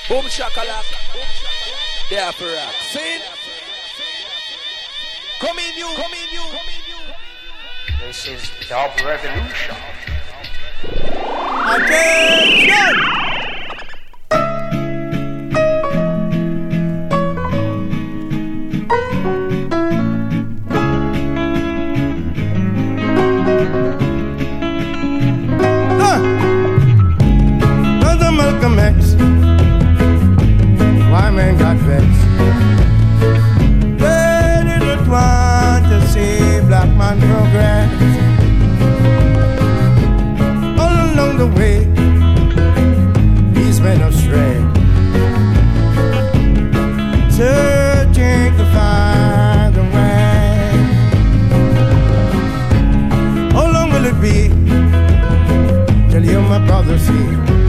Boom shakalak. There for rock. See? Come in you. This is Dub Revolution. Attention! Brother Malcolm X, why man got vexed? They didn't want to see black man progress. All along the way, he's went astray, searching to find a way. How long will it be till you, my brother, see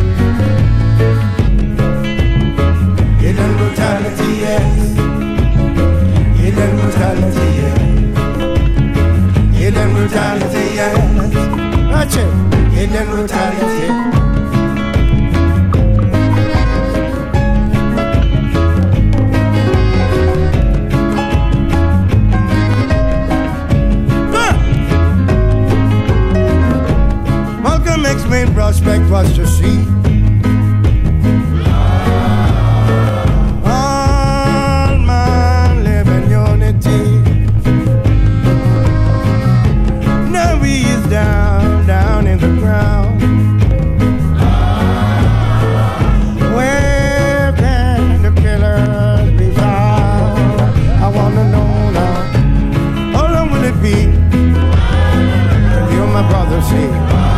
hidden brutality, yes. Hidden brutality, yes. Hidden brutality, yes. Watch it. Hidden brutality. Malcolm X's main prospect was to see all man live in unity. Now he is down in the ground. Where can the killers be found? I wanna know now. How long will it be till you, my brother, see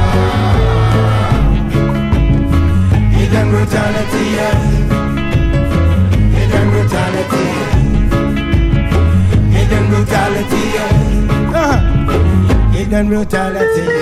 hidden brutality, yes. Hidden brutality, yes. Hidden brutality, yes. Hidden brutality, yes.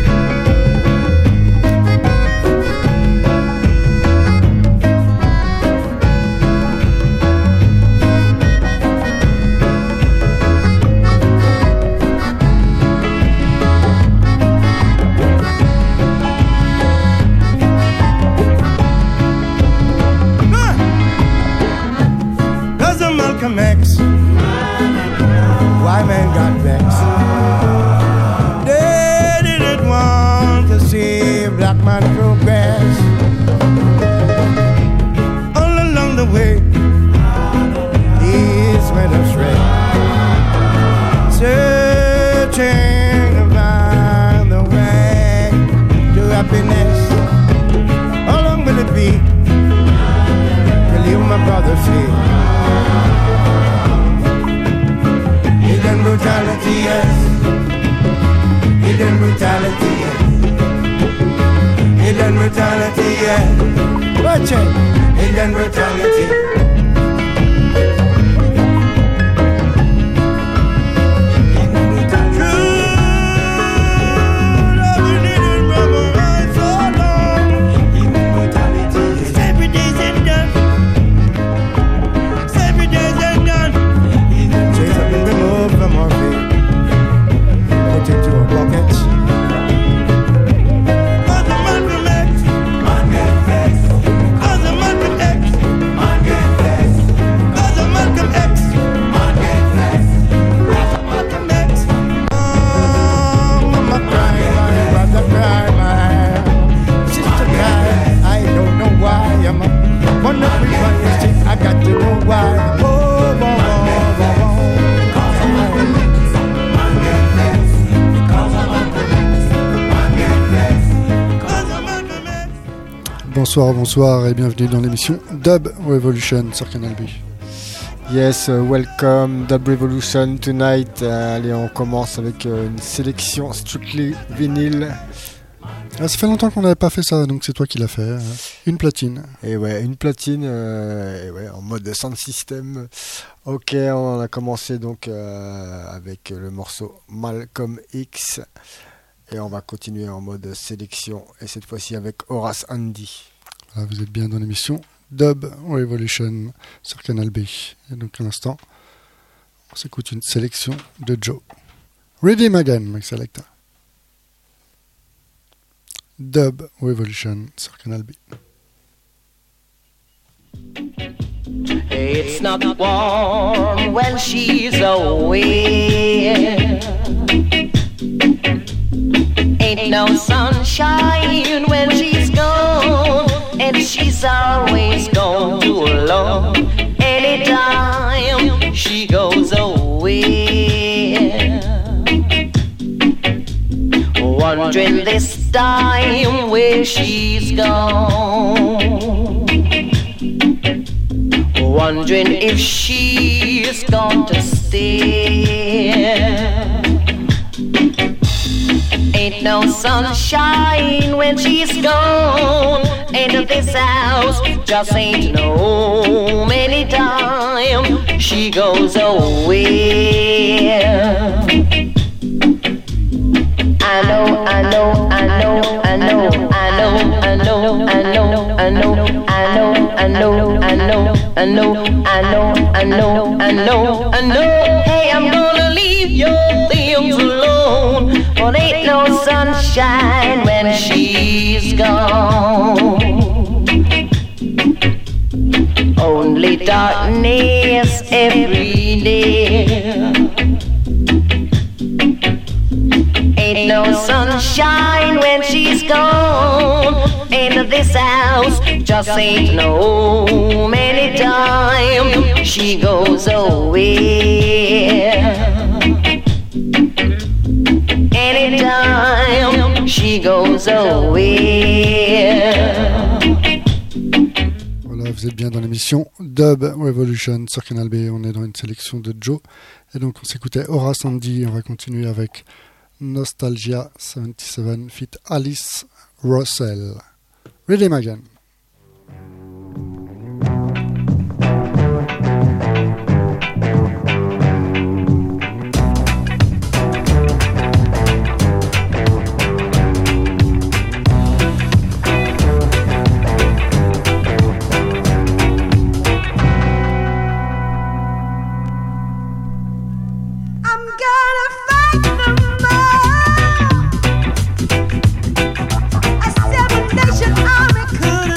Cousin Malcolm X, why man got vexed? They didn't want to see black man progress. All along the way, he's went astray, searching to find the way to happiness. How long will it be till you, my brother, see hidden brutality, yes. Hidden brutality, yes. Hidden brutality, yes. Watch it. Hidden brutality. I got to know why. Oh, Bonsoir et bienvenue dans l'émission Dub Revolution sur Canal B. Yes, welcome Dub Revolution tonight. Allez, on commence avec une sélection strictly vinyle. Ah, ça fait longtemps qu'on n'avait pas fait ça, donc c'est toi qui l'as fait. Une platine. Et ouais, une platine en mode sound system. Ok, on a commencé donc avec le morceau Malcolm X. Et on va continuer en mode sélection. Et cette fois-ci avec Horace Andy. Voilà, vous êtes bien dans l'émission Dub Revolution sur Canal B. Et donc à l'instant, on s'écoute une sélection de Joe. Redeem Again, my selector. Dub Revolution sur Canal B. It's not warm when she's away. Ain't no sunshine when she's gone, and she's always gone too alone. Anytime she goes away, wondering this time where she's gone, wondering if she's going to stay. Ain't no sunshine when she's gone, and this house just ain't no home anytime she goes away. I know, I know, I know, I know, I know, I know, I know, I know, I know, I know, I know, I know, I know, I know, I know, I know. Hey, I'm gonna leave your things alone, but ain't no sunshine when she's gone. Only darkness every day. Ain't no sunshine when she's gone, and this house just ain't no home anytime she goes away. Anytime she goes away. Voilà, vous êtes bien dans l'émission Dub Revolution sur Canal B. On est dans une sélection de Joe. Et donc on s'écoutait Aura Sandy. On va continuer avec Nostalgia 77 feat Alice Russell. Rhythm again. Nation army could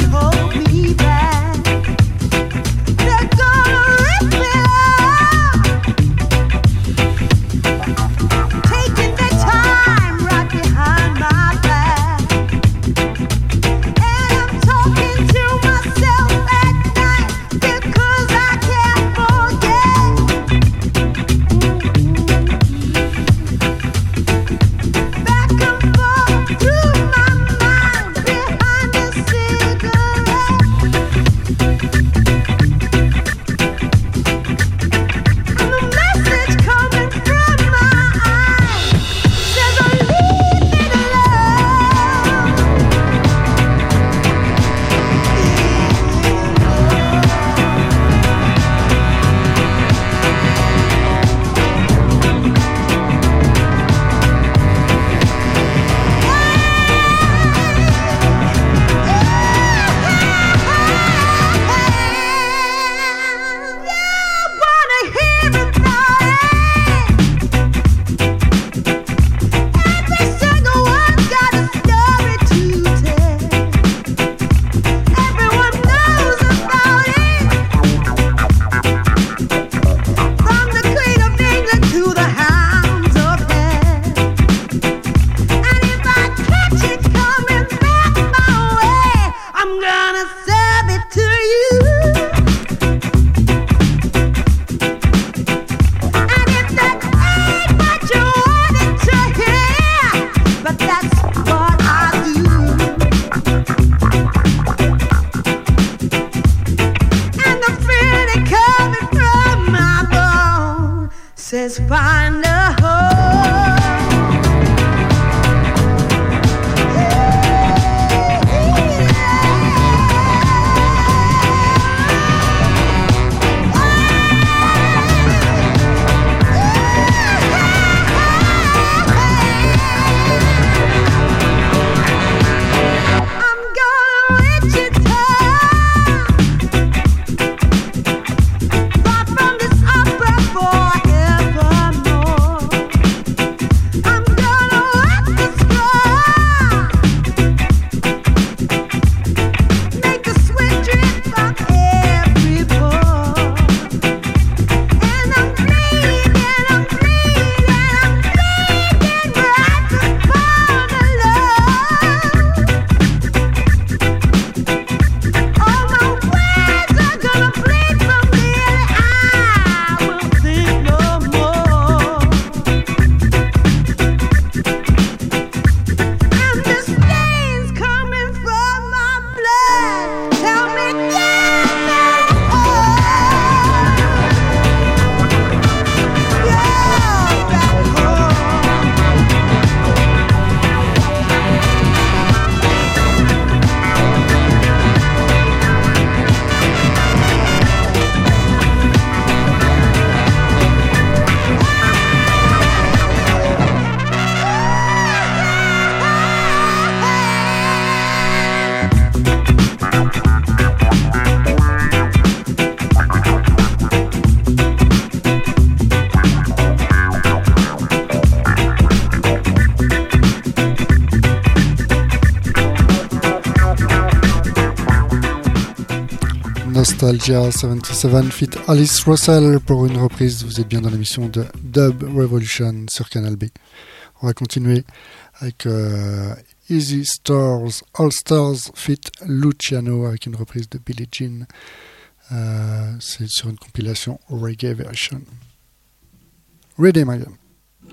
Nostalgia 77 fit Alice Russell pour une reprise. Vous êtes bien dans l'émission de Dub Revolution sur Canal B. On va continuer avec Easy Stars All Stars fit Luciano avec une reprise de Billie Jean. C'est sur une compilation reggae version. Ready, my God.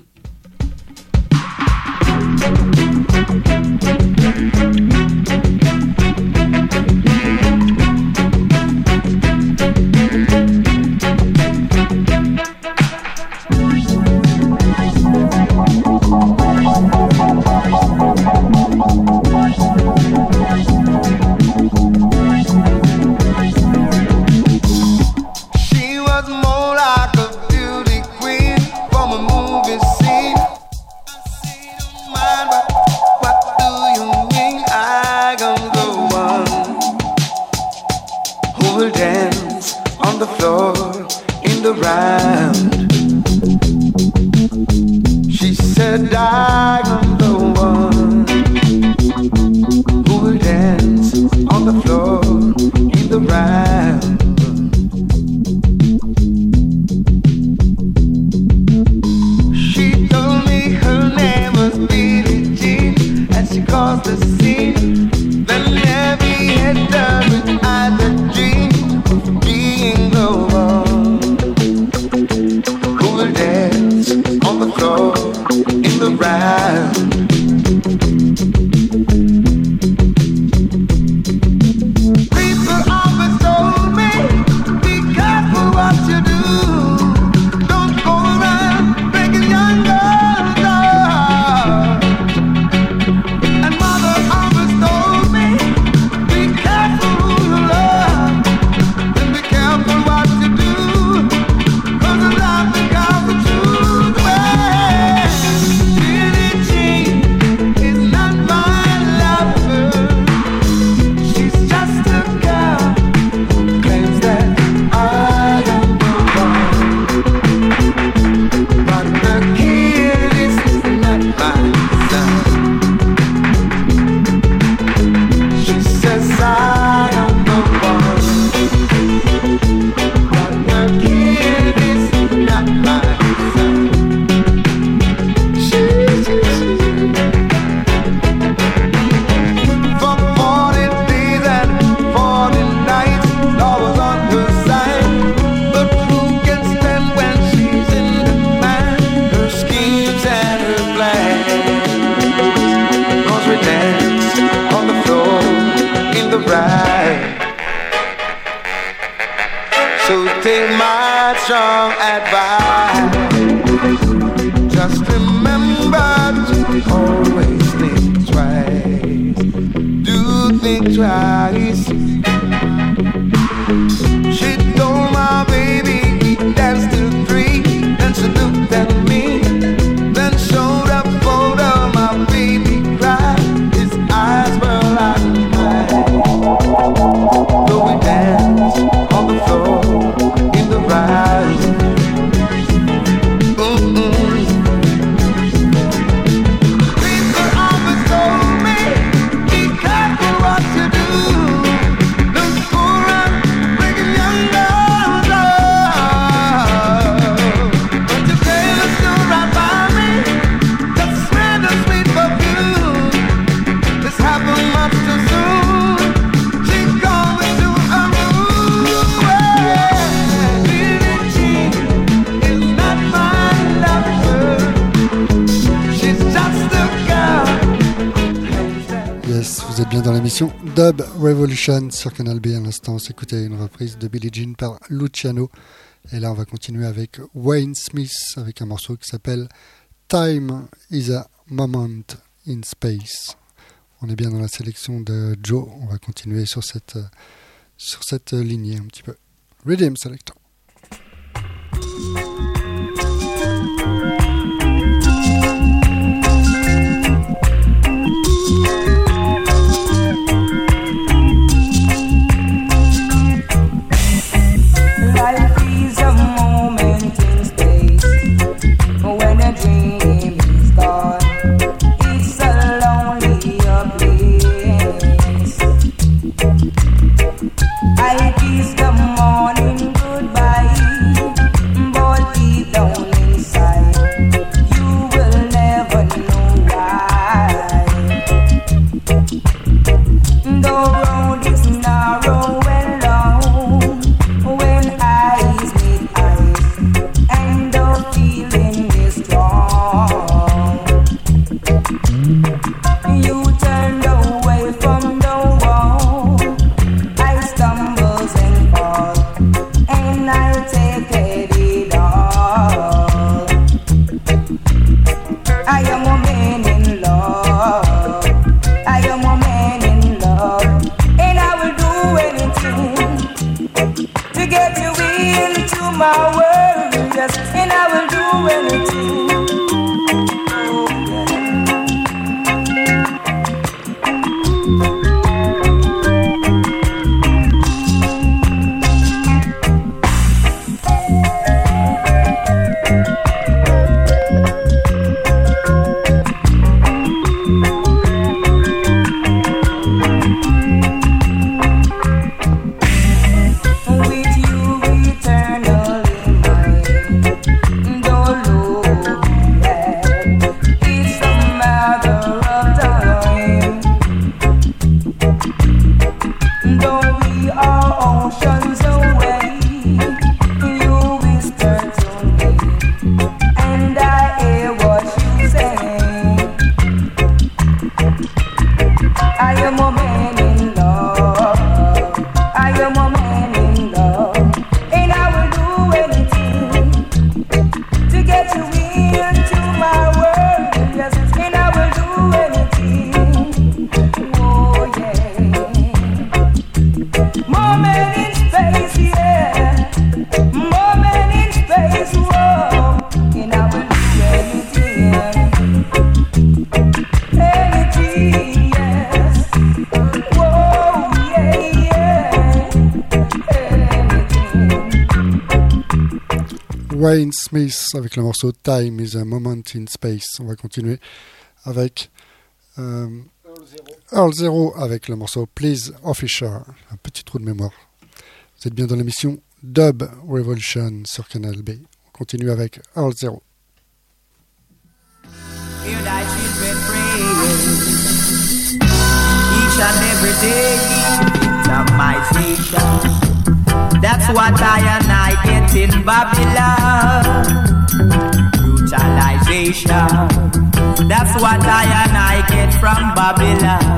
She said I am the one who will dance on the floor in the round. She told me her name was Billie Jean, and she caused the scene. Then every head turned with eyes that dreamed of being the one who will dance on the floor in the round. People always told me, be careful what you do. Don't go around breaking young girls' hearts. And mother always told me, be careful who you love. And be careful what you do, 'cause the love becomes the truth. Well, Billie Jean is not my lover. She's just a girl who claims that I am the one. But the kid is not my son. She says I am the one. But the kid is not my son. For 40 days and 40 nights, love was on her side. But who can stand when she's in demand? Her schemes and her plans. 'Cause we dance on the floor in the ride. So take my strong advice. Just remember to always think twice. Do think twice. She told my baby we danced till 3. Then she looked at me, then showed a photo. My baby cried, his eyes were like mine. So we danced on the floor in the ride. People always told me, be careful what you do. Don't go around breaking young girls' hearts. But you came and stood right by me, just smelled the sweet perfume. This happened much too soon. She called me to a room. Well, Billie Jean is not my lover. She's just a girl. Yes, vous êtes bien dans l'émission Dub Revolution sur Canal B. À l'instant, on s'écoutait une reprise de Billie Jean par Luciano. Et là, on va continuer avec Wayne Smith avec un morceau qui s'appelle Time is a Moment in Space. On est bien dans la sélection de Joe. On va continuer sur cette lignée un petit peu. Rhythm Selector. Life is a moment in space. When a dream is gone, it's a lonely place. Life is my world, yes, and I will do anything. Oh, yeah. Wayne Smith avec le morceau Time is a Moment in Space. On va continuer avec Earl Zero avec le morceau Please Officer. Un petit trou de mémoire. Vous êtes bien dans l'émission Dub Revolution sur Canal B. On continue avec Earl Zero. Hear thy children praying each and every day, victimization. That's what I and I get in Babylon. Brutalization. That's what I and I get from Babylon.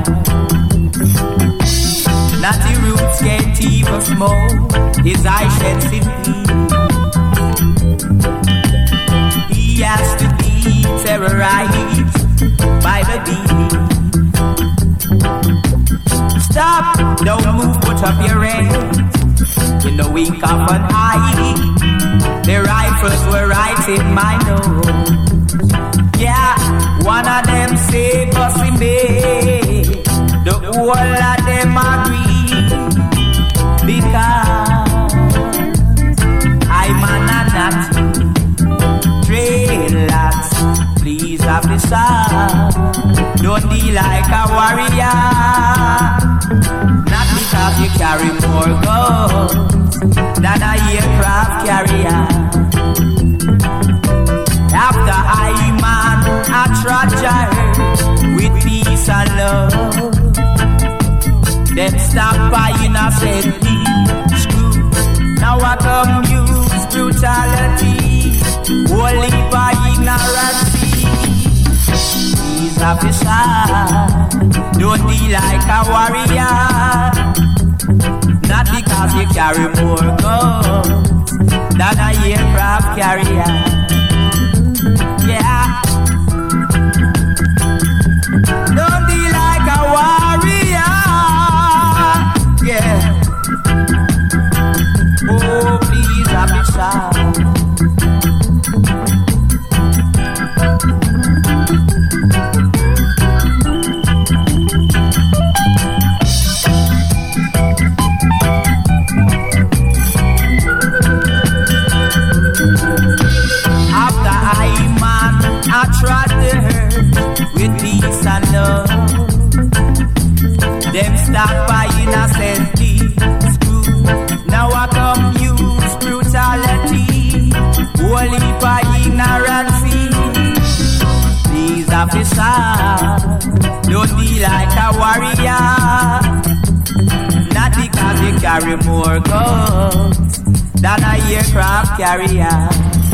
Natty Roots can't even smoke his eye sheds in peace. He has to be terrorized by the beat. Stop, don't move, put up your hands. In the wink of an eye, the rifles were right in my nose. Yeah, one of them say bossy me, the whole of them agree, because I'm an anat, dreadlocks, please officer, don't be like a warrior. Not because you carry more guns than a aircraft carrier. After I man a tragedy with peace and love, them stop by innocently. Screw. Now I come use brutality, only by ignorance. Please officer, don't be like a warrior. Not because you carry more guns than a aircraft carrier. Yeah. Don't be like a warrior. Yeah. Oh, please officer. With peace and love, them stop by innocently. Screw. Now I come use brutality, only by ignorance. Please officer, don't be like a warrior. Not because you carry more guns than a aircraft carrier.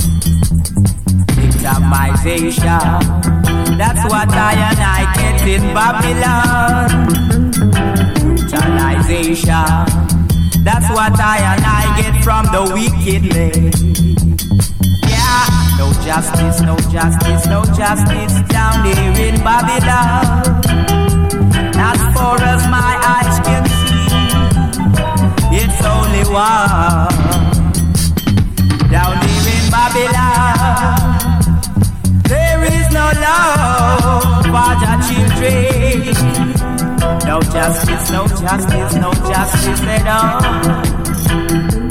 Victimization. That's what I and I get in Babylon. Brutalization. That's what I and I get from the wickedness. Yeah, no justice, no justice, no justice down here in Babylon. As far as my eyes can see, it's only one. No justice, no justice, no justice at all.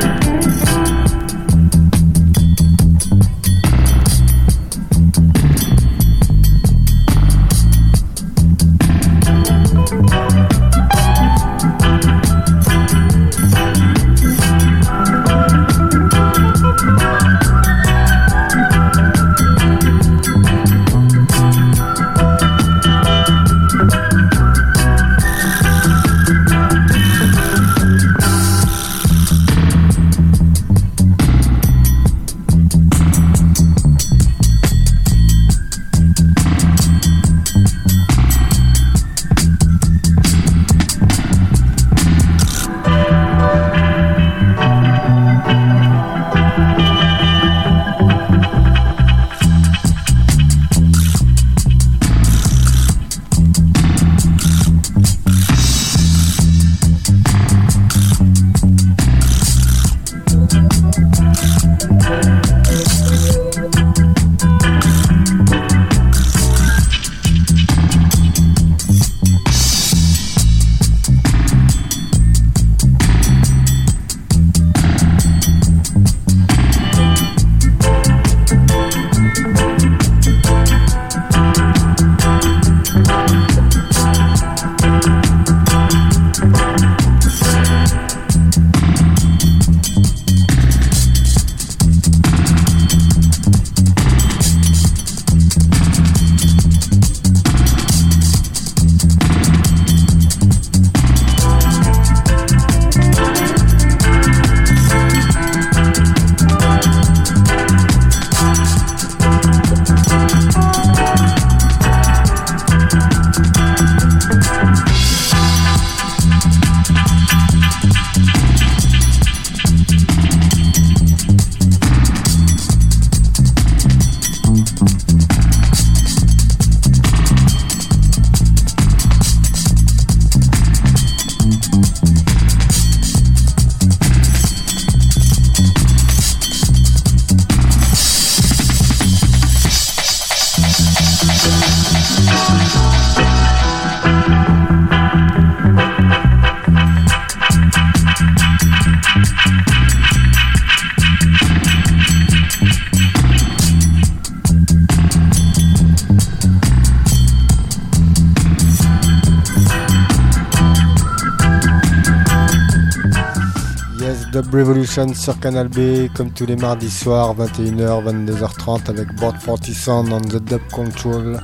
Dub Revolution sur Canal B, comme tous les mardis soirs, 21h, 22h30, avec Board 40 Sound on the Dub Control.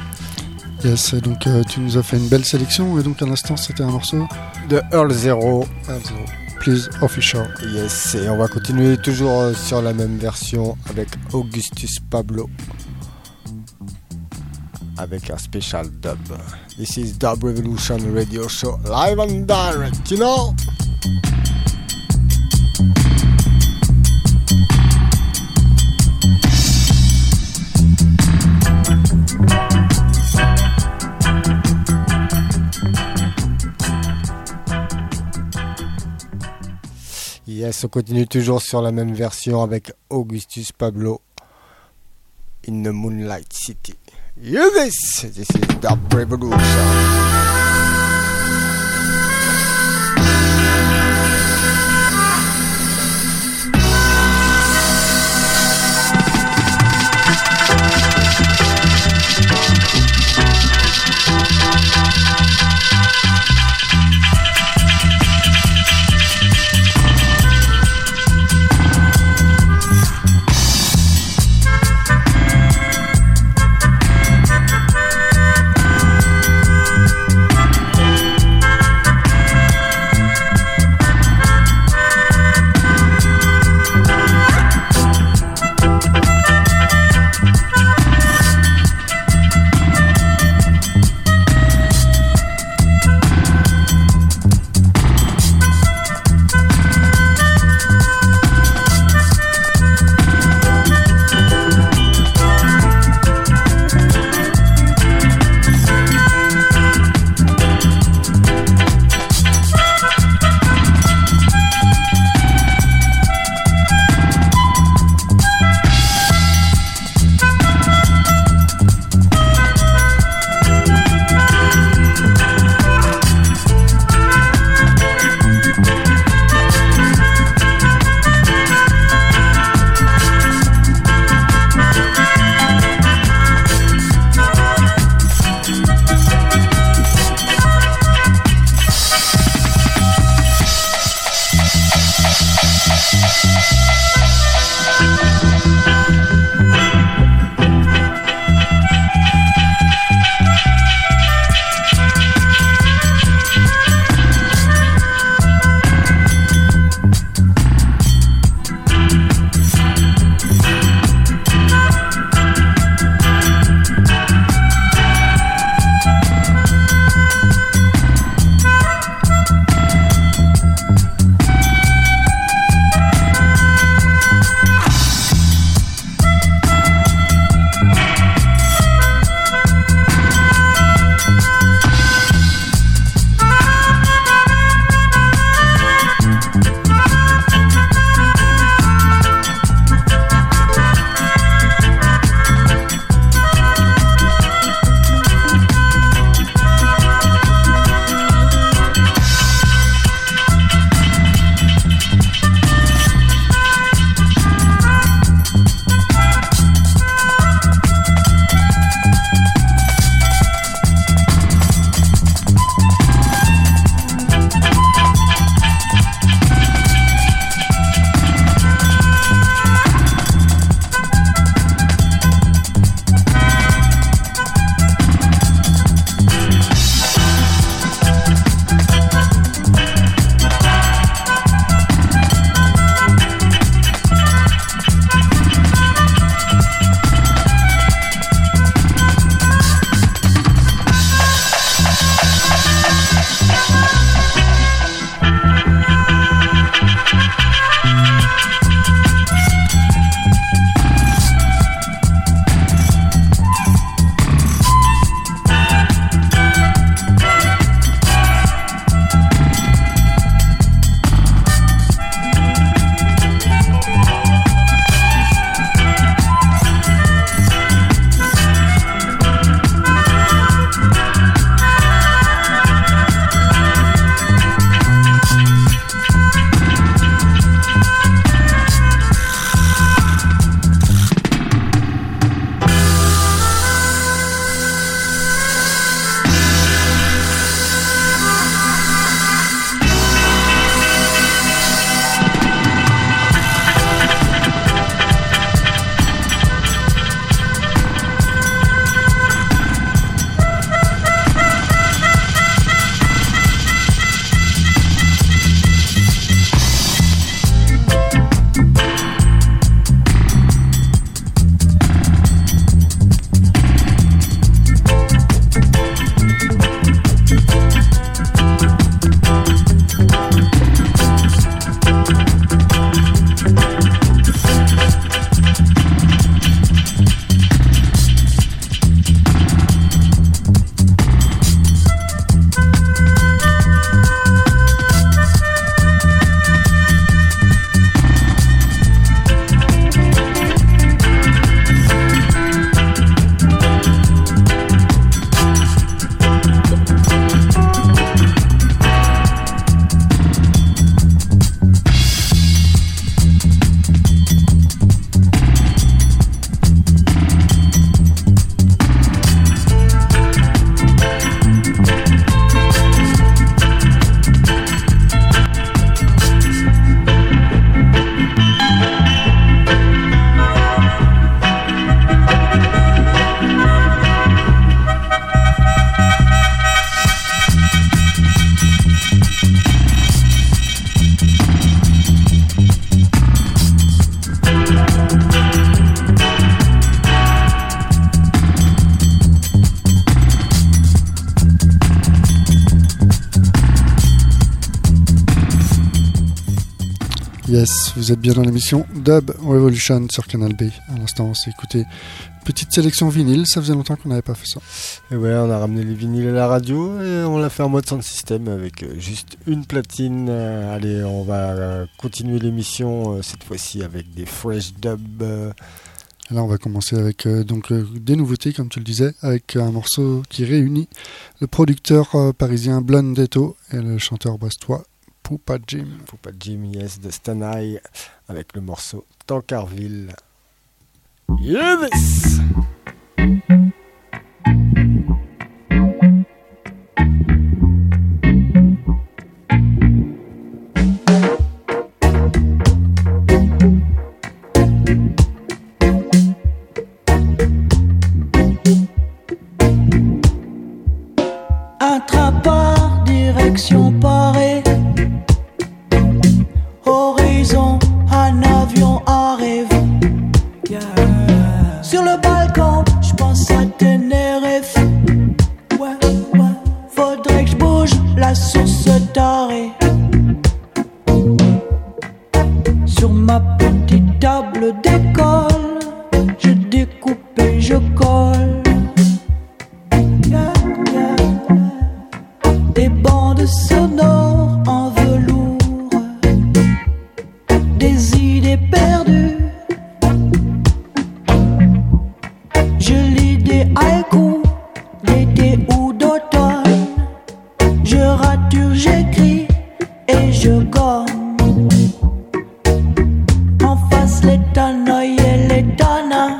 Yes, et donc tu nous as fait une belle sélection, et donc à l'instant c'était un morceau de Earl Zero. Please Official. Yes, et on va continuer toujours sur la même version avec Augustus Pablo, avec un special dub. This is Dub Revolution Radio Show, live and direct, you know? Yes, on continue toujours sur la même version avec Augustus Pablo, In the Moonlight City. Hear this! This is Dub Revolution. Yes, vous êtes bien dans l'émission Dub Revolution sur Canal B. À l'instant, on s'est écouté une petite sélection vinyle. Ça faisait longtemps qu'on n'avait pas fait ça. Et ouais, on a ramené les vinyles à la radio et on l'a fait en mode sound system avec juste une platine. Allez, on va continuer l'émission cette fois-ci avec des fresh dub. Là, on va commencer avec des nouveautés, comme tu le disais, avec un morceau qui réunit le producteur parisien Blondetto et le chanteur brestois Poupa Jim. Poupa Jim, yes, de Stanaï, avec le morceau Tancarville. Yes! Un trappard, direction Paris. Horizon, un avion arrive. Sur le balcon, je pense à Tenerife. Ouais, faudrait que je bouge la source tarée. Sur ma petite table d'école, je découpe et je colle. Des bandes sonores en velours, des idées perdues. Je lis des haïkus d'été ou d'automne. Je rature, j'écris et je gomme. En face les tanoïs et les tanas.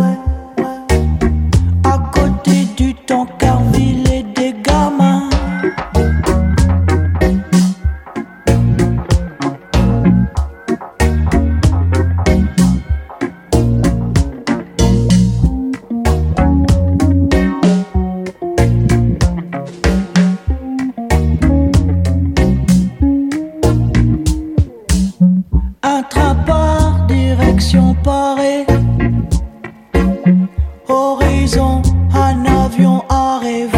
À côté du Tancarville et des gamins. Un trappard, direction Paris. Horizon, un avion arrive.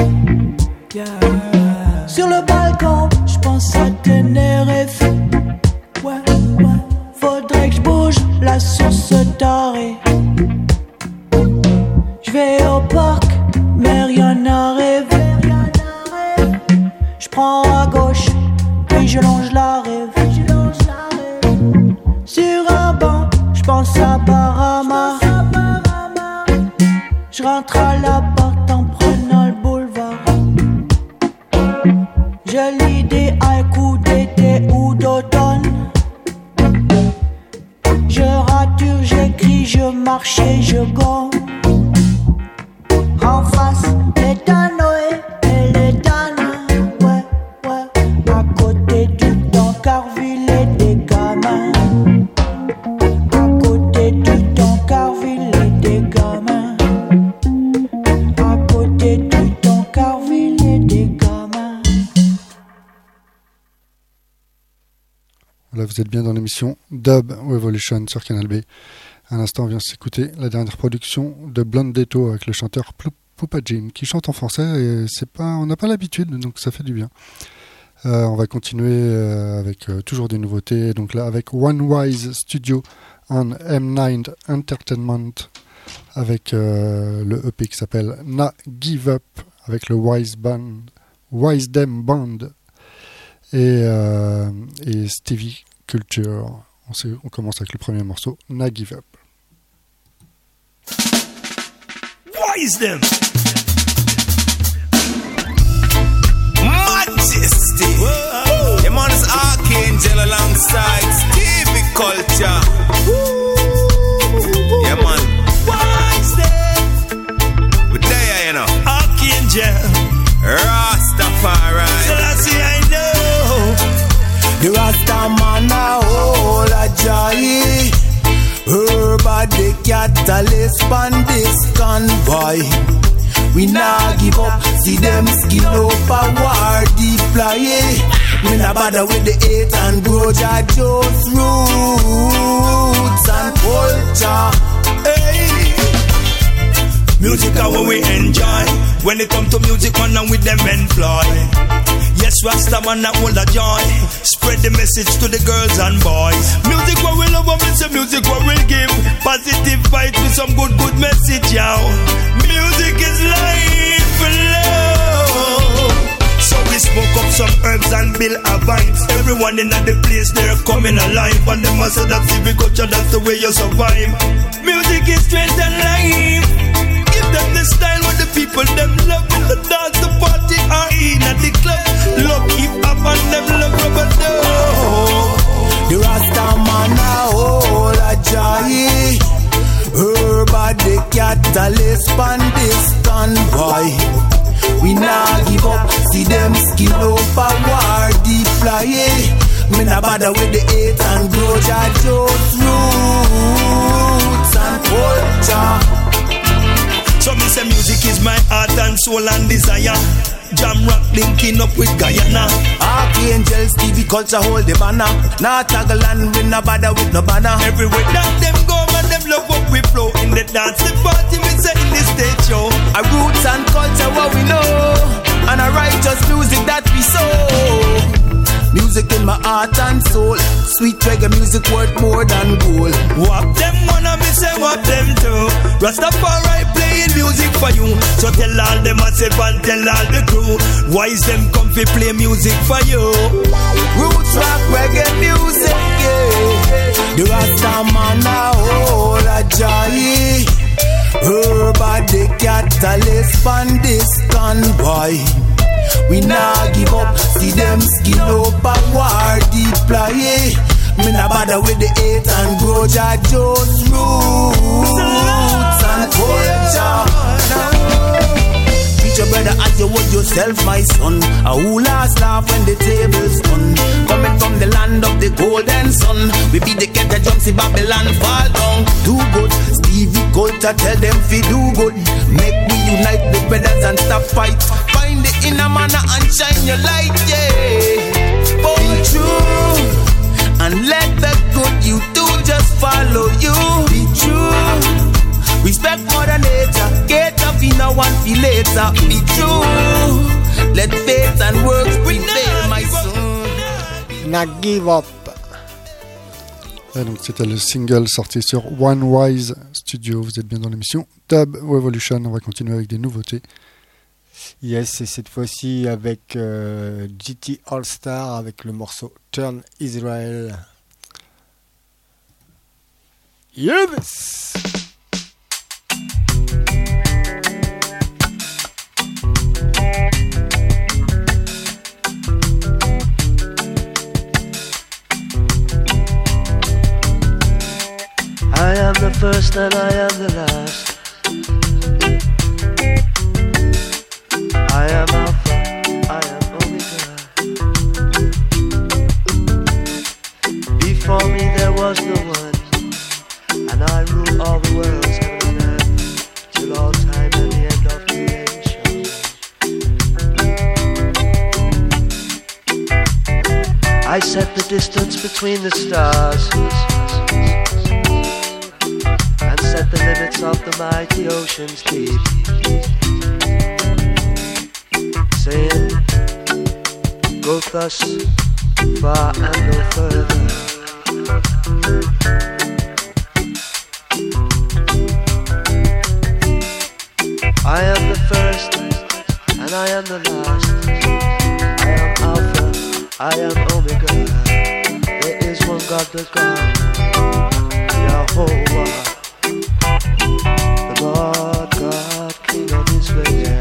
Sur le balcon, je pense à Tenerife. Ouais, faudrait que je bouge la source tarée. Je vais au parc, mais rien n'arrive. Je prends à gauche, puis je longe la rive. Sur un banc, je pense à Bahama. Je rentre à la porte en prenant le boulevard. Je lis des haïkus d'été ou d'automne. Je rature, j'écris, je marche et je gomme. En face, les tanoïs et les tanas. Ouais, à côté du Tancarville et des gamins. À côté du Tancarville et des gamins. À côté du Tancarville et des gamins. Voilà, vous êtes bien dans l'émission Dub Revolution sur Canal B. À l'instant, on vient s'écouter la dernière production de Blondetto avec le chanteur Poupa Jim qui chante en français et on n'a pas l'habitude, donc ça fait du bien. On va continuer avec toujours des nouveautés, donc là avec One Wise Studio and M9 Entertainment avec le EP qui s'appelle Na Give Up avec le Wise Dem Band et Stevie Culture. On commence avec le premier morceau, Na Give Up. Wise Dem Majesty. Whoa. Your man is Archangel alongside Stevie Culture. Yeah man, Wise Dem. We're there, you know. Archangel Rastafari. So that's it, I know. The Rasta man a whole a joy. Herb the catalyst on this convoy. We nah give up, see them skin up a war deploy. We nah bother with the hate and grudge, just roots and culture. Hey. Music is what we enjoy. When it come to music, man, and with them employ. Yes, Rasta man, that hold a joy. Spread the message to the girls and boys. Music what we love, and the music what we give. Positive vibes with some good message, yo. Music is life, love. So we smoke up some herbs and build a vibes. Everyone in the place, they're coming alive. And them must say that's civic culture, that's the way you survive. Music is strength and life. Give them the style what the people them love. In the dance, the party, or in at the club. Love hip hop and them love rubber dub. The Rasta man a whole a joy. Herb the catalyst pan this convoy. We nah give up, see them skill over war deploy. Me nah bother with the hate and grudge, I just roots and culture. So me say music is my heart and soul and desire. Jam rock linking up with Guyana. Archangel Stevie culture hold the banner. Nah Tagaland, we nah bother with no banner. Everywhere that them go, man, them love what we flow. In the dance, the party, me say in the stage show. Our roots and culture what we know, and a righteous music that we sow. Music in my heart and soul. Sweet reggae music worth more than gold. Wap them wanna me say wap them too. Rastafari playing music for you. So tell all them myself and tell all the crew. Why is them come fi play music for you? Roots rock reggae music, yeah. The Rasta man a whole a joy. Herb the catalyst pan this convoy. We nah give up, see them skin over war deploy. Me nah bother with the hate and grudge, I just roots and culture. Teach your brother as you would yourself, my son. A who last laugh when the table's done. Coming from the land of the golden sun. We beat the kettle drum, see Babylon fall down. Do good, Stevie Culture tell them fi do good. Make we unite the brothers and stop fight. Find the inner manna and shine your light, yeah. Be true and let the good you do just follow you. Be true. Respect mother nature. Get up in a one feel later. Be true. Let faith and works prevail, my son. Not give up. Et donc c'était le single sorti sur One Wise Studio. Vous êtes bien dans l'émission Dub Revolution. On va continuer avec des nouveautés. Yes, et cette fois-ci avec GT All Star avec le morceau Turn Israel. Yes. I am the first and I am the last. I am Alpha, I am Omega. Before me there was no one, and I rule all the worlds and earth till all time and the end of creation. I set the distance between the stars and set the limits of the mighty oceans deep, saying, go thus far and no further. I am the first and I am the last. I am Alpha, I am Omega. There is one God, the God, Jehovah, the Lord God, King of Israel.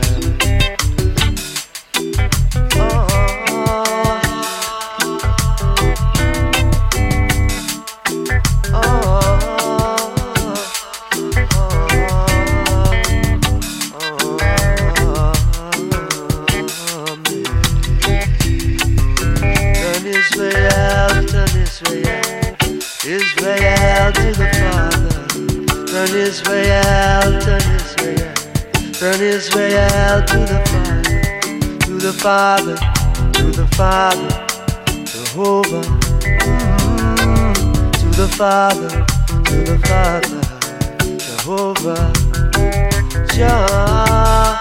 Israel to the Father, turn Israel, turn Israel, turn Israel to the Father, to the Father, to the Father, Jehovah, to the Father, Jehovah. Jah.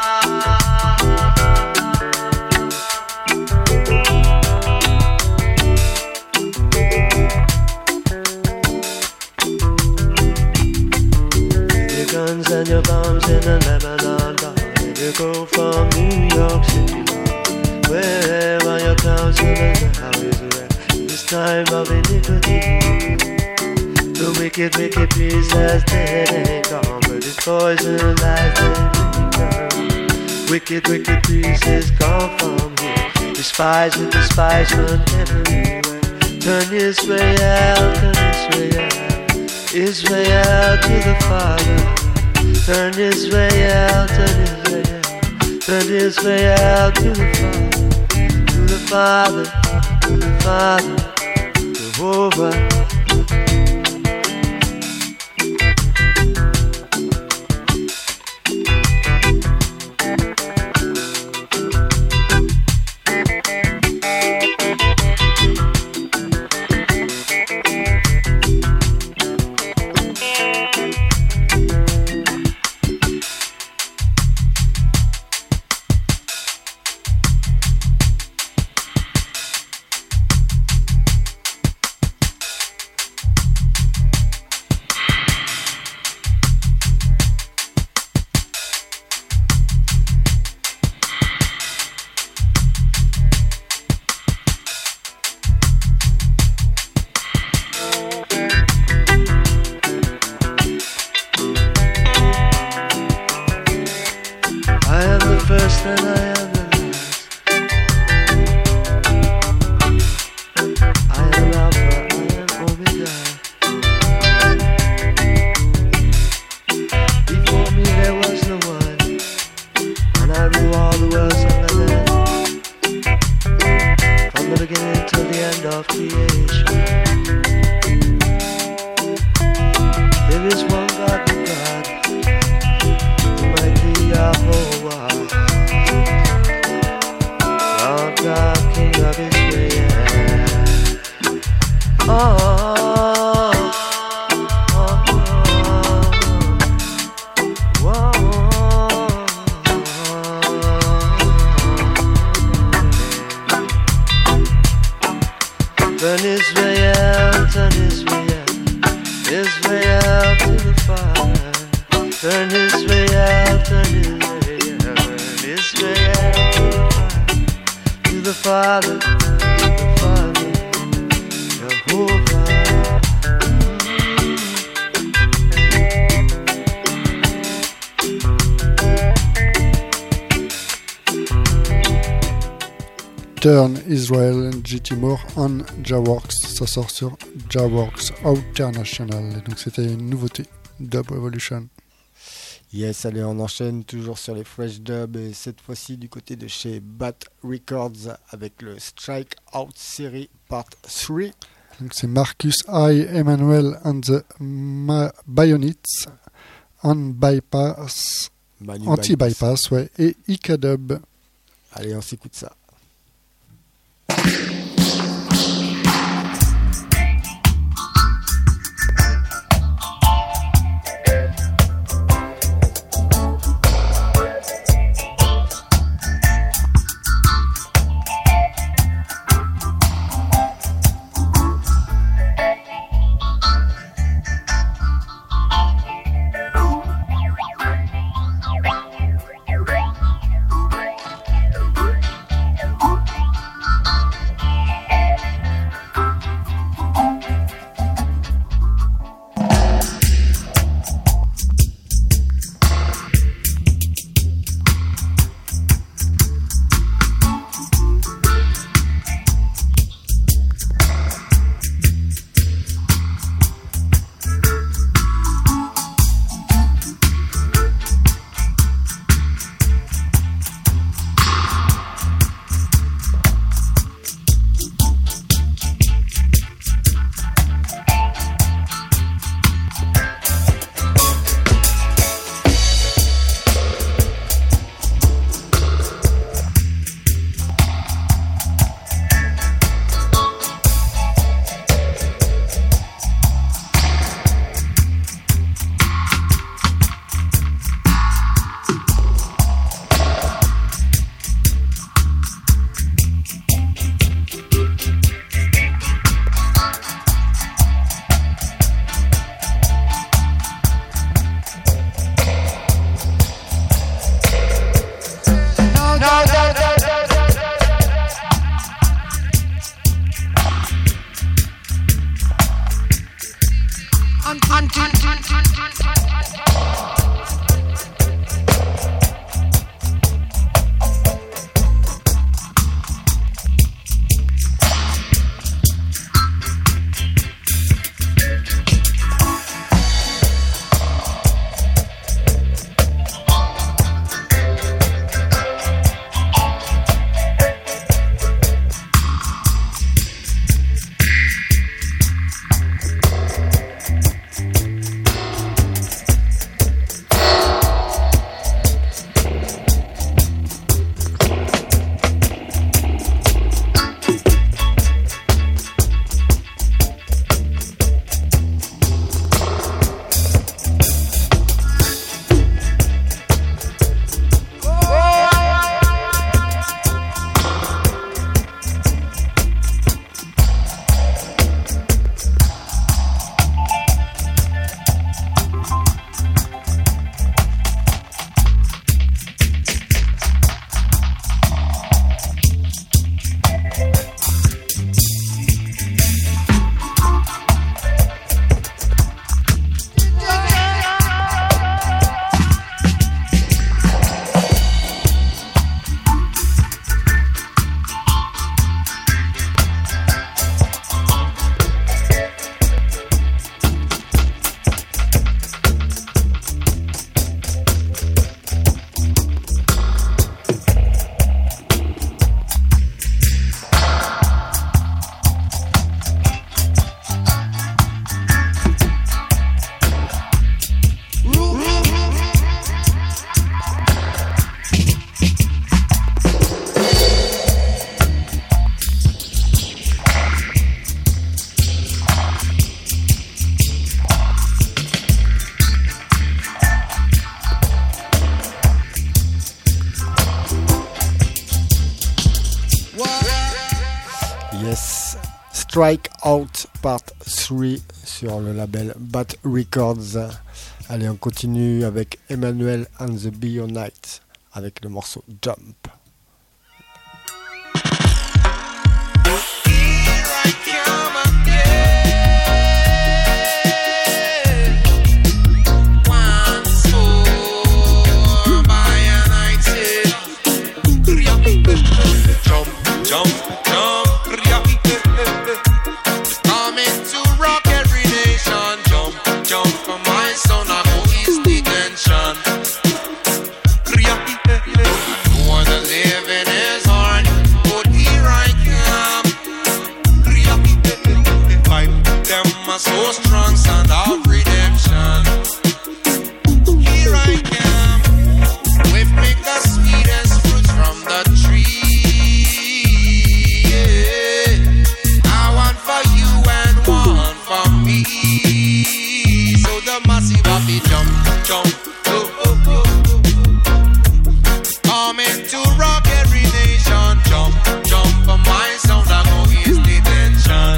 Your guns and your bombs in the Lebanon bar, and you go from New York City bar, wherever your clouds and the highways are. This time of iniquity, the wicked, wicked peace has dead and gone, but its poison lies linger. Wicked, wicked peace is gone from here. Despise with despisement everywhere. Turn this way out, turn this way out. His way out to the Father. Turn this way out, turn this way out. Turn this way out to the Father. To the Father, to the Father, Jehovah. Turn Israel and GT Moore on Jaworks, ça sort sur Jaworks International, et donc c'était une nouveauté, Dub Revolution. Yes, allez, on enchaîne toujours sur les fresh dub, et cette fois-ci du côté de chez Bat Records avec le Strike Out Series Part 3. Donc c'est Marcus I, Emmanuel and the Bayonets, Anti-Bypass, ouais, et Ika Dub. Allez, on s'écoute ça. Yes, Strike Out Part 3 sur le label Bat Records. Allez, on continue avec Emmanuel and the Beyond Night avec le morceau Jump. So strong, sound of redemption. Here I am, we've picked the sweetest fruits from the tree. Yeah. I want for you and one for me. So the massive of the jump, jump, oh, oh, oh. Coming to rock every nation. Jump, jump, for my sound I go ease the tension.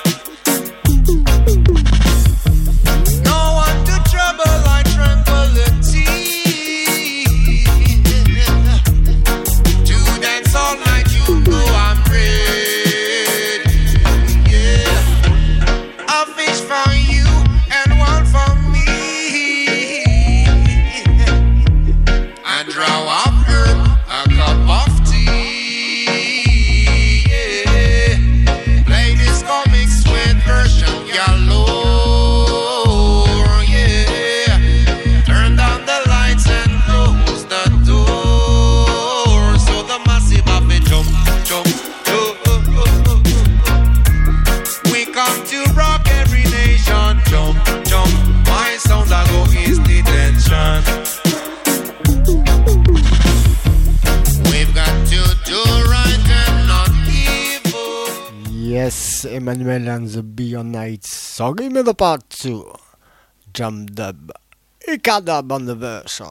Yes, Emmanuel and the Beyond Nights. So give me the part 2. Jump Dub. Ikadab on the version.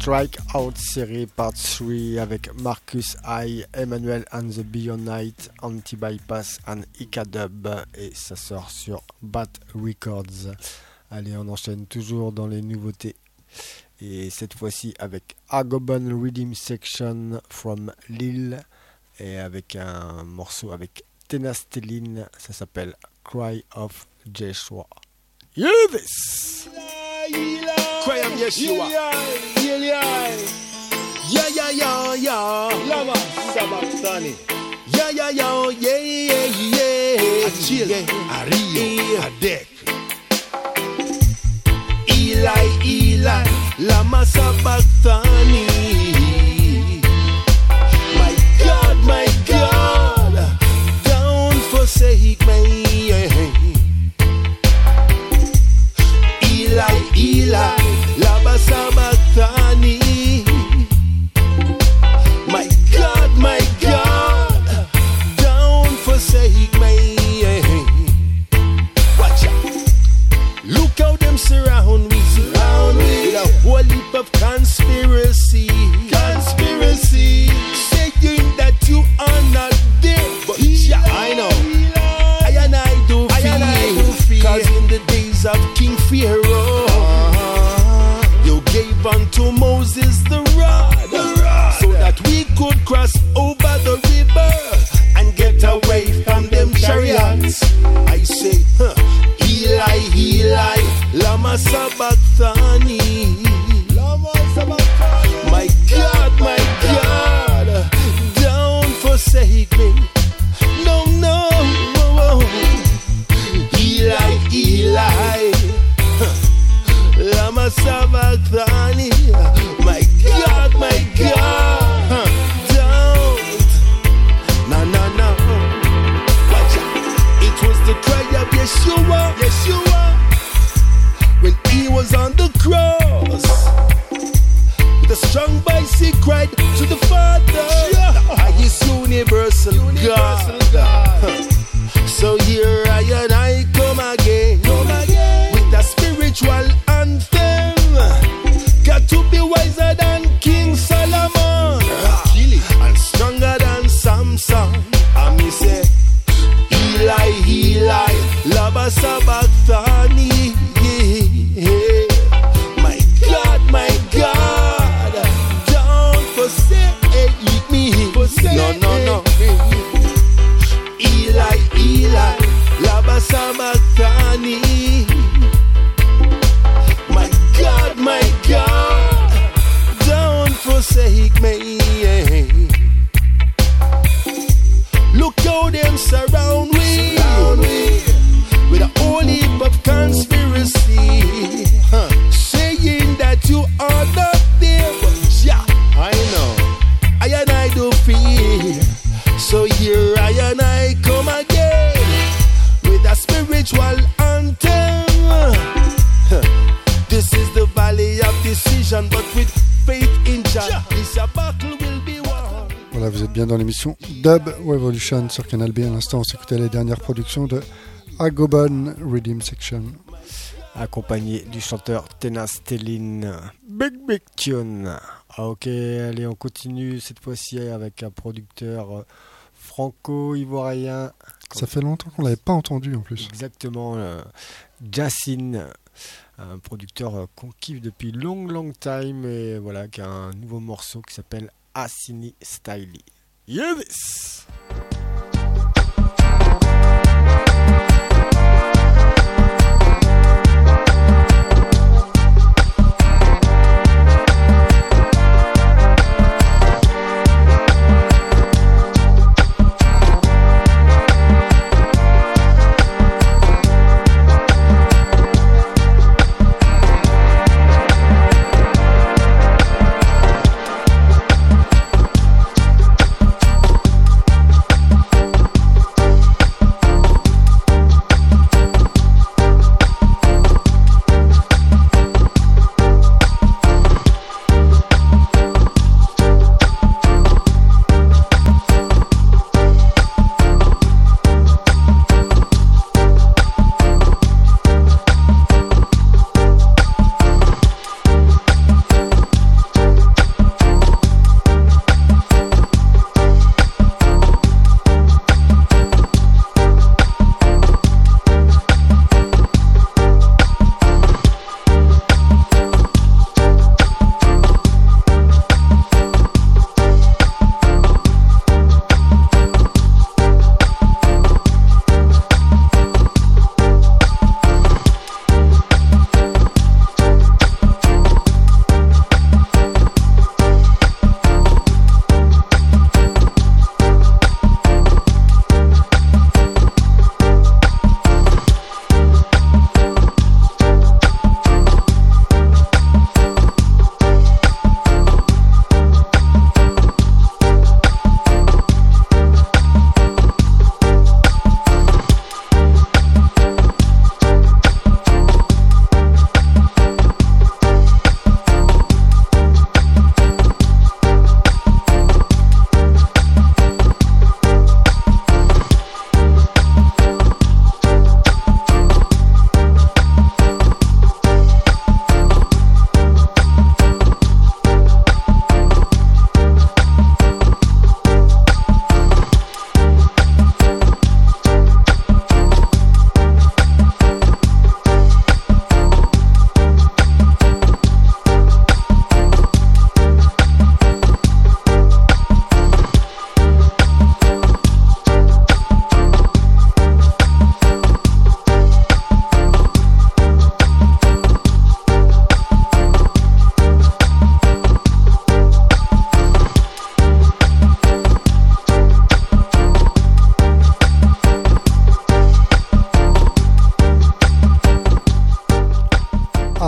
Strikeout série part 3 avec Marcus I, Emmanuel and the Beyond Night, Anti-Bypass and Icadub, et ça sort sur Bat Records. Allez, on enchaîne toujours dans les nouveautés, et cette fois-ci avec Agobon Rhythm Section from Lille, et avec un morceau avec Tenasteline, ça s'appelle Cry of Joshua. Hear this! Cry of Yeshua. Yeah. Lama Sabachthani. Yeah. Achille, Ario, Adek. Eli, Lama Sabachthani. My God, don't forsake me. Eli, Lama Sabachthani. My God, don't forsake me. Watch out. Look how them surround me. With a whole heap of conspiracy. Saying that you are not there. But yeah, I know. I do feel. Cause in the days of King Pharaoh, you gave unto Moses the rod. So that we could cross over the river and get away from them chariots. I say, Eli, Lama Sabachthani. My God, don't forsake me. No. Eli, Lama Sabachthani. My God, don't. No. Watch out. It was the cry of Yeshua. When he was on the cross, with a strong voice he cried to the Father, the highest universal God. So here I come again with a spiritual anthem. Got to be wiser than King Solomon and stronger than Samson. And me say, Eli, Lama Sabachthani. My God, don't forsake me. No. Eli, Lama Sabachthani. My God, don't forsake me. Look how them surround me with a whole heap of conspiracy, saying that you are not there. But yeah, I know, I do feel. So here I come again with a spiritual anthem. This is the valley of decision, but with faith in Jah, this a battle will be won. Voilà, vous êtes bien dans l'émission Dub Revolution sur Canal B. À l'instant, on s'écoutait les dernières productions de Agobon Rhythm Section, accompagné du chanteur Tenasteline. Big tune. Ok, allez, on continue cette fois-ci avec un producteur franco-ivoirien. Ça fait longtemps qu'on l'avait pas entendu en plus. Exactement, Jacine, un producteur qu'on kiffe depuis long time, et voilà, qui a un nouveau morceau qui s'appelle Assini Styly. Hear this!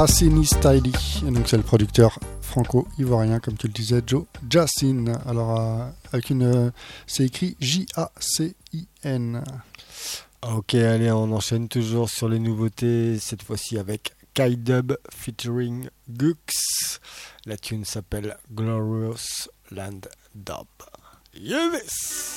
Assini Styly. Et donc c'est le producteur franco-ivoirien, comme tu le disais, Joe Jacin. Alors c'est écrit Jacin. Ok, allez, on enchaîne toujours sur les nouveautés, cette fois-ci avec K-Dub featuring Gux. La tune s'appelle Glorious Land Dub. Yes!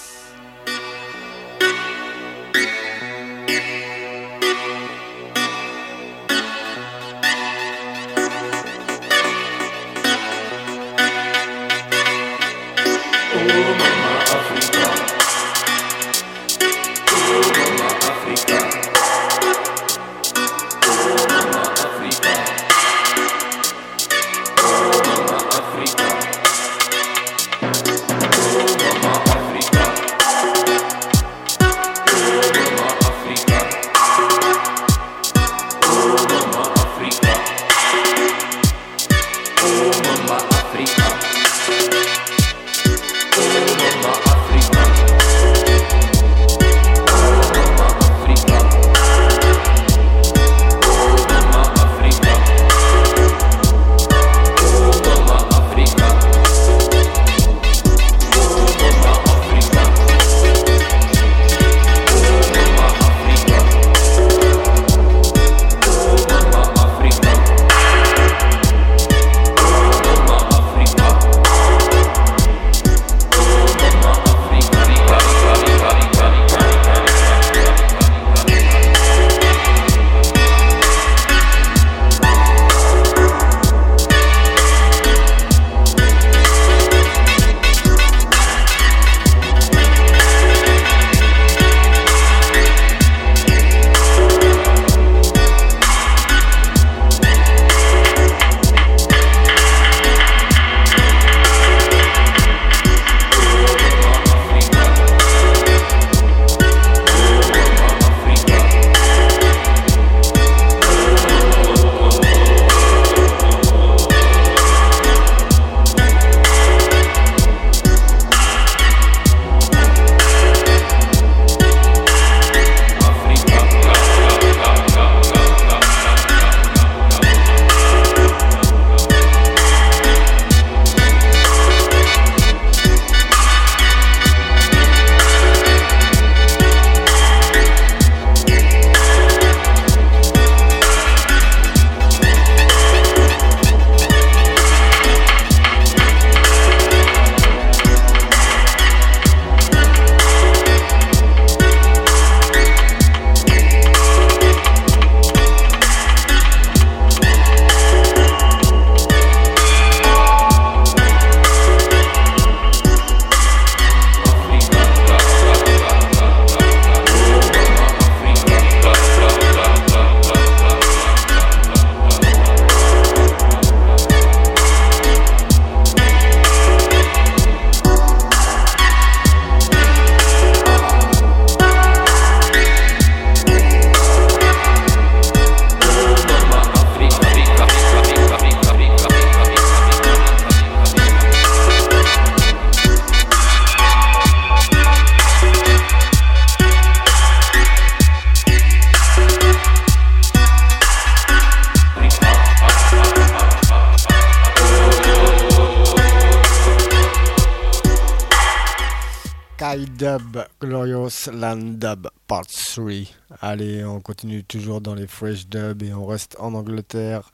K-Dub Glorious Land Dub Part 3. Allez, on continue toujours dans les fresh dub et on reste en Angleterre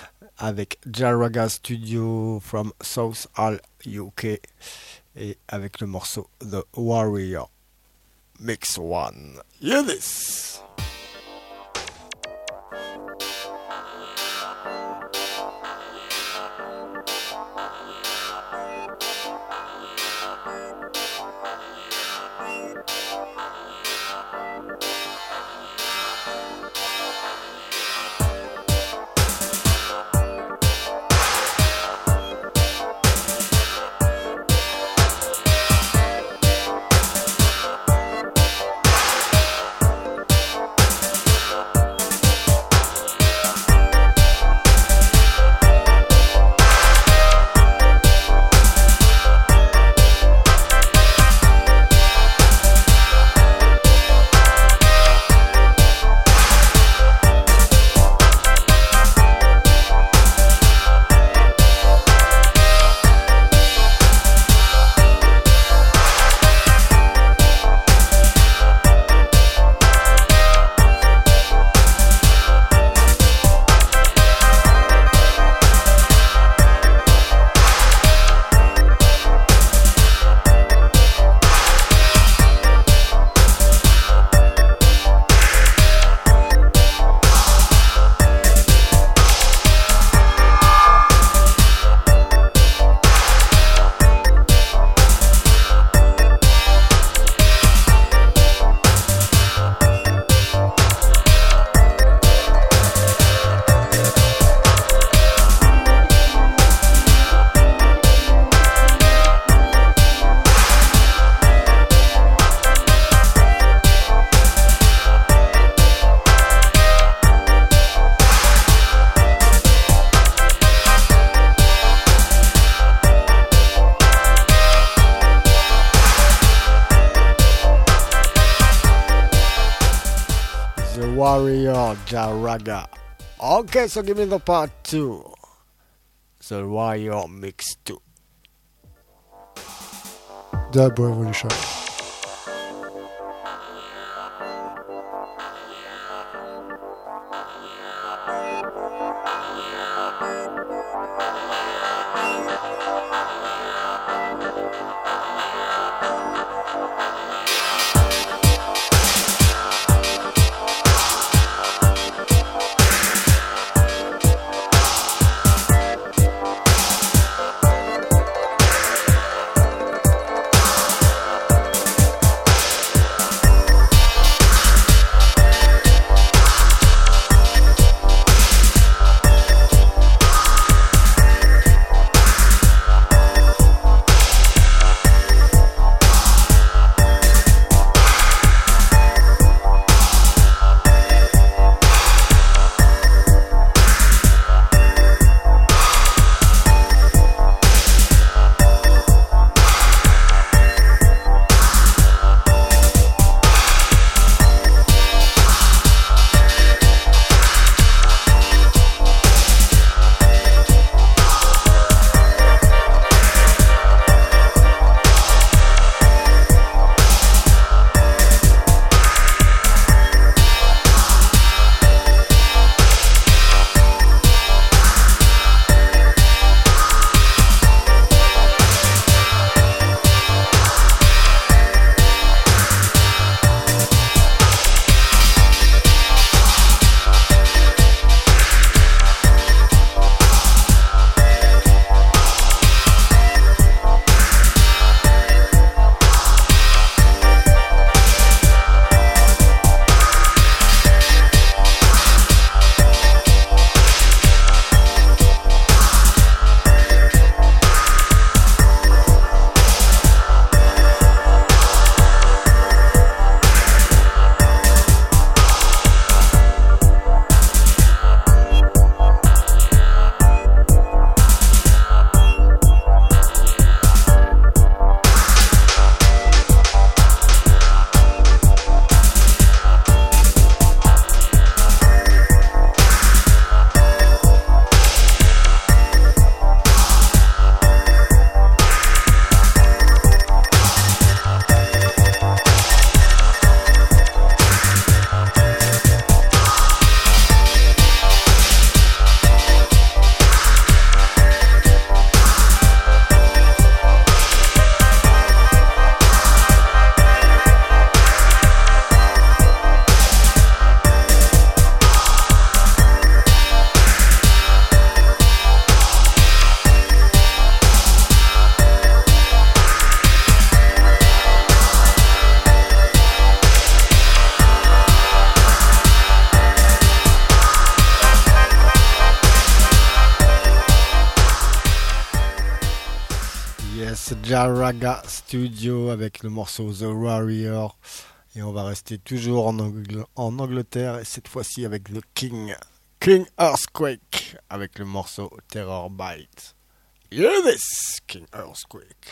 avec Jaraga Studio from South Hall, UK, et avec le morceau The Warrior Mix One. Hear this! The Warrior, Jaraga. Okay, so give me the part 2. The Warrior Mix 2. Dub Revolution. Jaraga Studio avec le morceau The Warrior. Et on va rester toujours en Angleterre, et cette fois-ci avec le King Earthquake avec le morceau Terror Bite. Hear this, King Earthquake.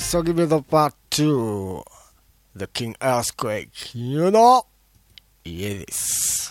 so give me the part 2. The King Earthquake. You know? Yes.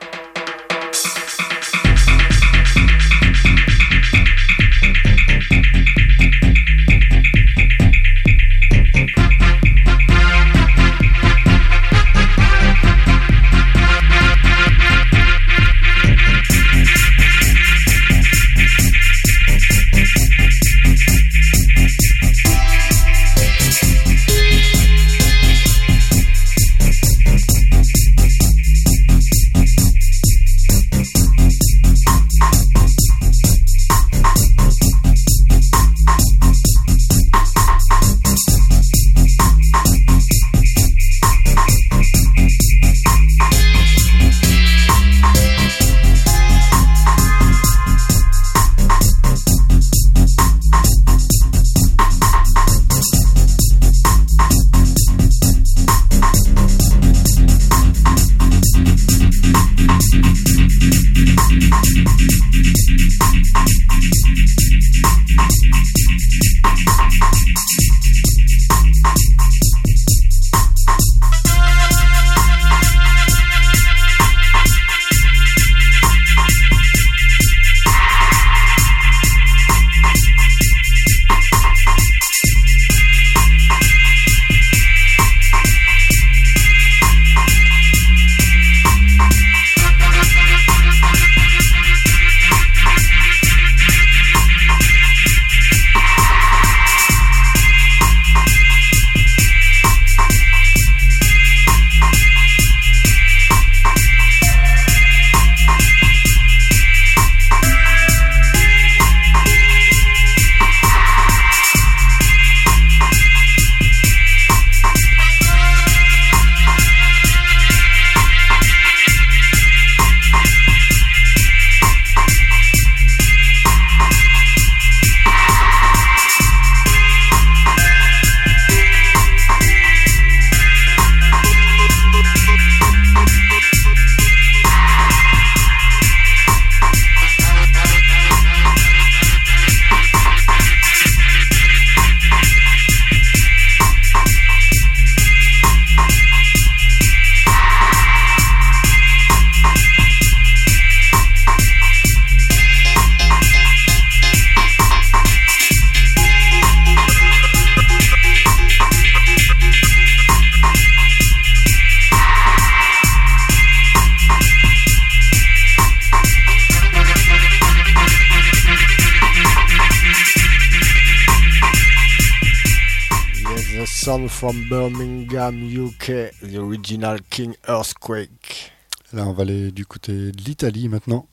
Sound from Birmingham, UK, the original King Earthquake. Là, on va aller du côté de l'Italie maintenant.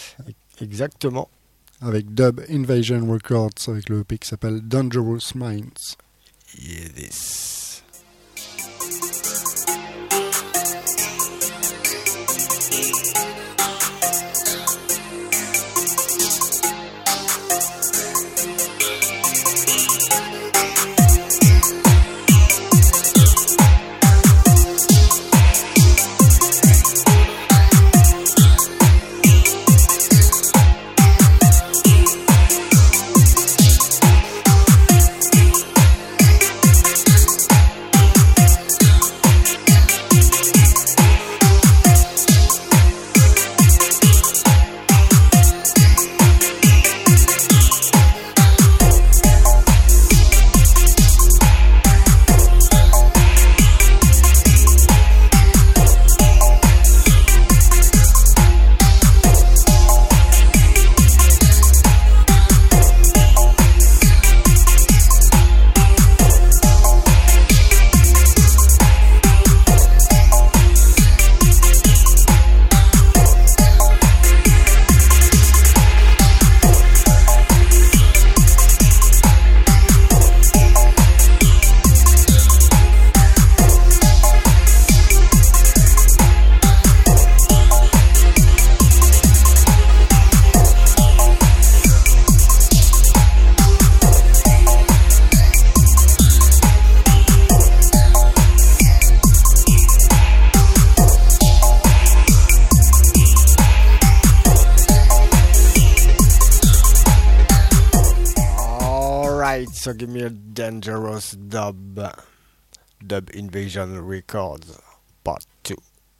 Exactement. Avec Dub Invasion Records, avec le EP qui s'appelle Dangerous Minds. Yes. so give me a Dangerous Dub. Dub Invasion Records, Part 2.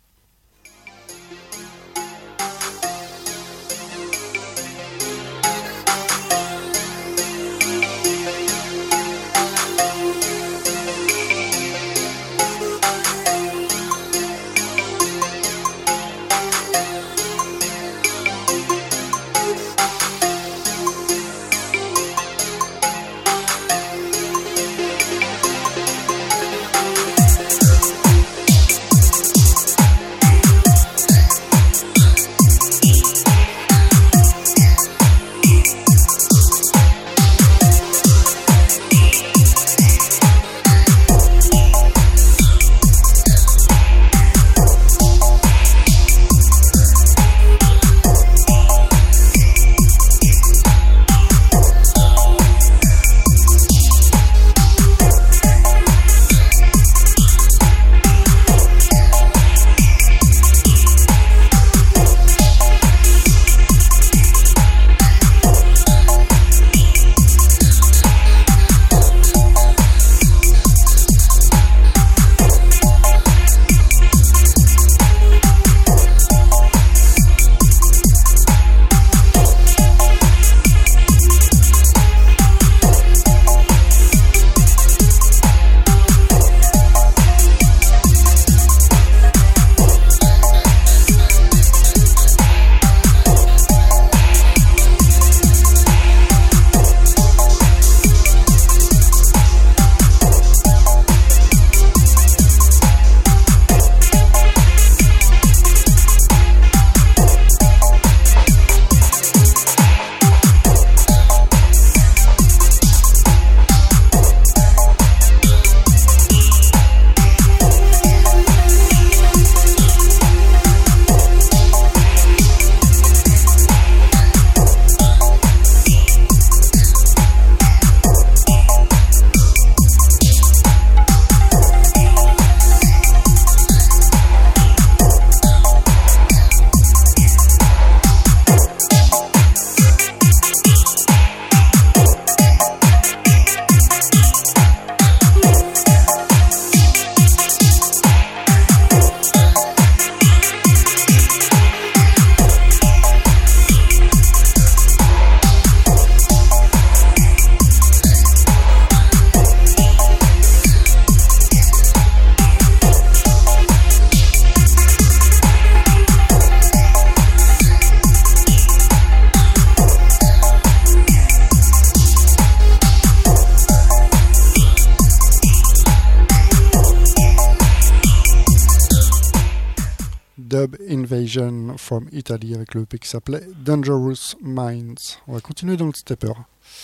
Dub Invasion from Italy avec le EP qui s'appelait Dangerous Minds. On va continuer dans le stepper.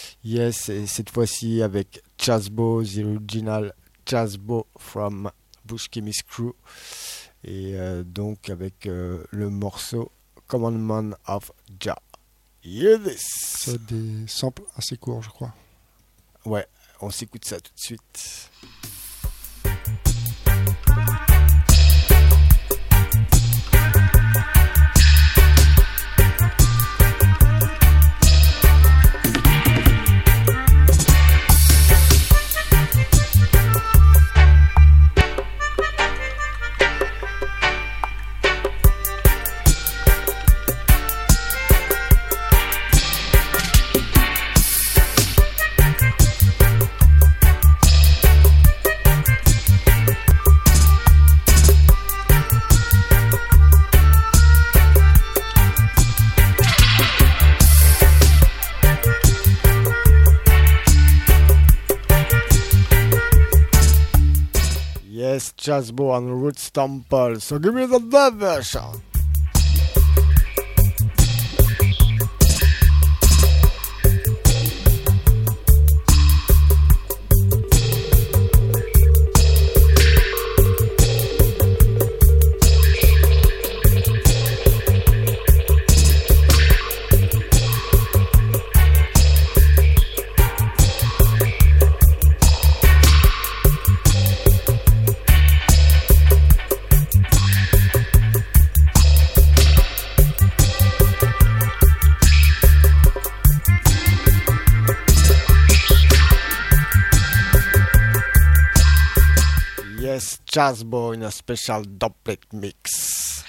Yes, et cette fois-ci avec Chazbo, the original Chazbo from Bush Chemist Crew. Et donc avec le morceau Commandment of Jah. Hear this! C'est des samples assez courts, je crois. Ouais, on s'écoute ça tout de suite. Chazbo and Roots Temple. So give me the dub version. Chazbo in a special doublet mix.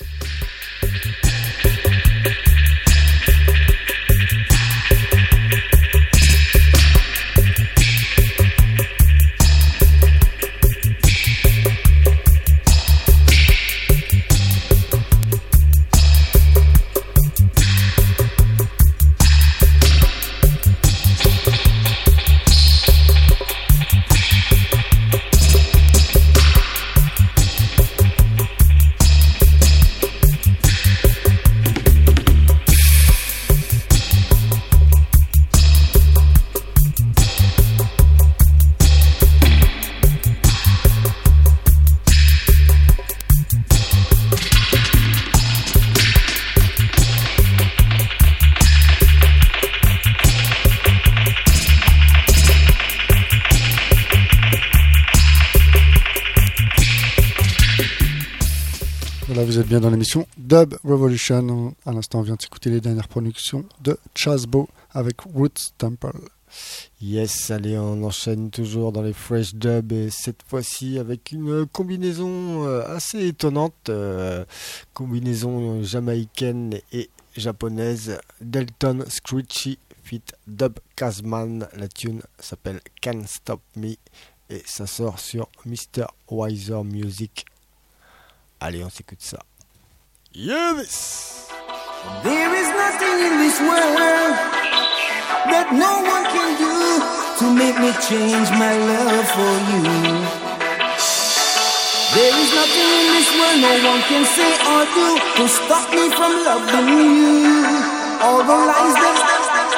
Vous êtes bien dans l'émission Dub Revolution. À l'instant, on vient de s'écouter les dernières productions de Chazbo avec Roots Temple. Yes, allez, on enchaîne toujours dans les fresh dub et cette fois-ci avec une combinaison assez étonnante, combinaison jamaïcaine et japonaise. Delton Screechy fit Dub Kazman. La tune s'appelle Can't Stop Me et ça sort sur Mr. Wiser Music. Allez, on s'écoute ça. Yes! There is nothing in this world that no one can do to make me change my love for you. There is nothing in this world no one can say or do to stop me from loving you. All the lies that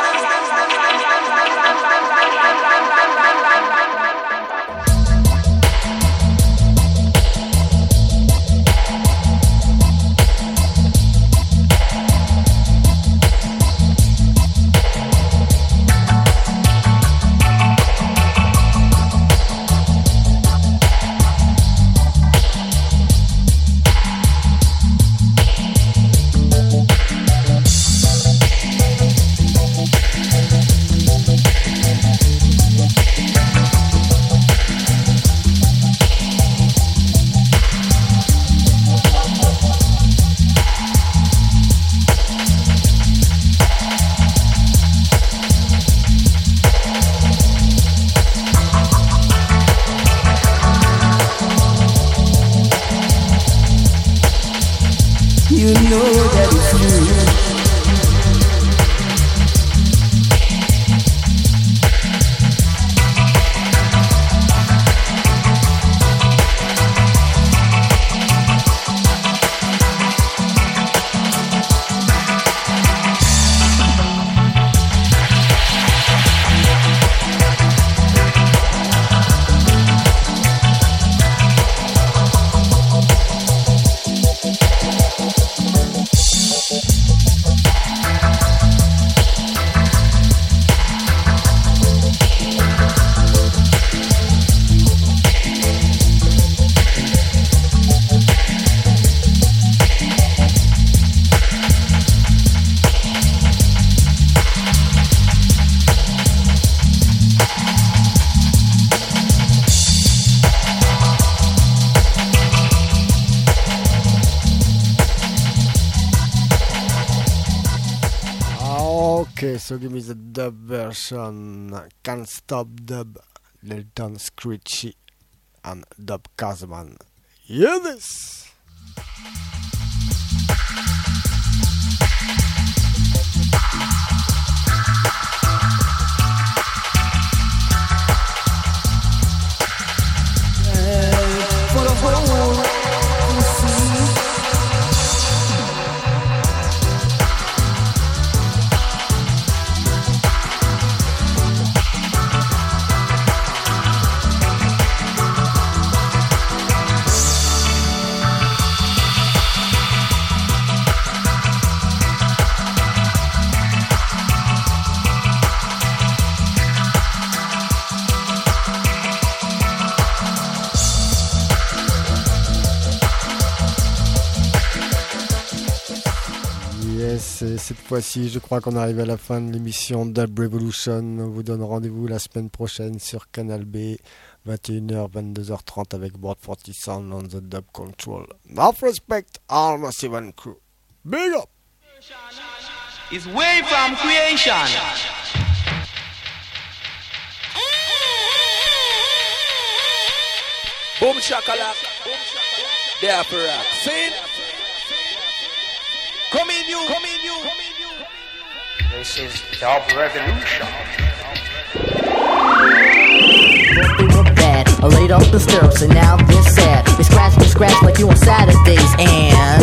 So give me the dub version. Can't Stop Dub, Delton Screechy and Dub Kazman. Hear this! for the whole world to see. Cette fois-ci, je crois qu'on arrive à la fin de l'émission Dub Revolution. On vous donne rendez-vous la semaine prochaine sur Canal B, 21h, 22h30 avec Board 40 Sound on the Dub Control. Enough respect, all Massive and crew. Big up! It's way from creation. Boom shakalak. There for rock. See? Come in you. This is Dub Revolution. They were bad. I laid off the stirrups and now they're sad. They scratch like you on Saturdays and